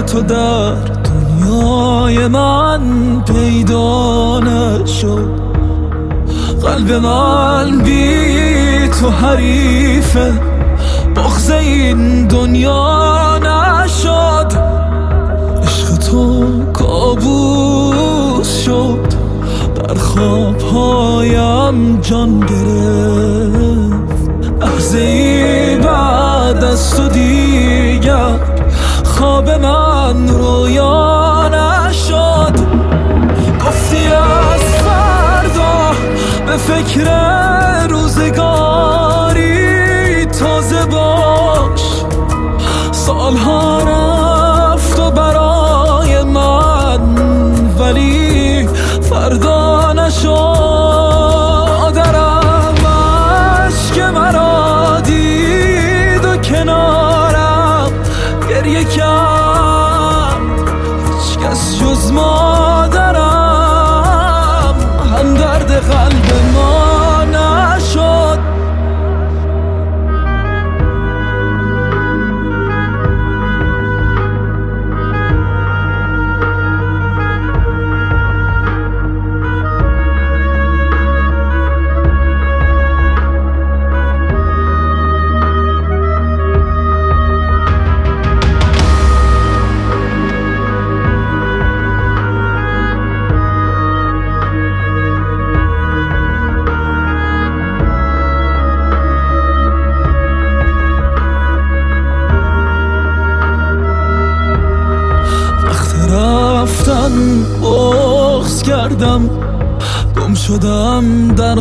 تو در دنیای من پیدا نشد. قلب من بی تو حریفه، بغض این دنیا نشد. عشق تو کابوس شد، در خوابهایم جان گرفت. لحظه ای بعد از تو دیگر خواب من رویا نشد. گفتی از فردا به فکر روزگاری تازه باش. سالها رفت و برای من، ولی فردا نشد. درم عشق مرا دید و کنارم گریه کرد. هیچ کس جز مادرم هم درد قلب ما نشد. بغض کردم، گم شدم در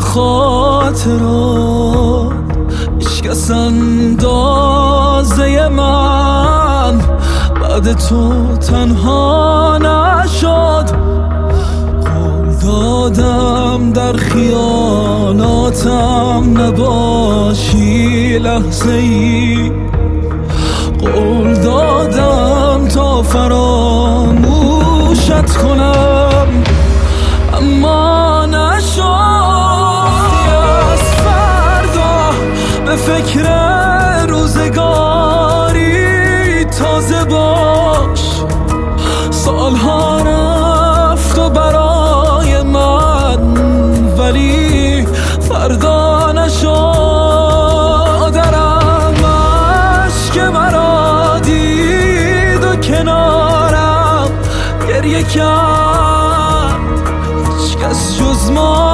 خاطرات. هیچکس اندازه من بعد تو تنها نشد. قول دادم در خیالاتم نباشی لحظه ای. قول دادم تا فراموشت کنم، اما نشد. از فردا به فکر روزگاری تازه باش. سالها رفت و برای من، ولی فردا نشد. درم عشق مرا دید و کنارم گریه کرد. هیچ کس جز ما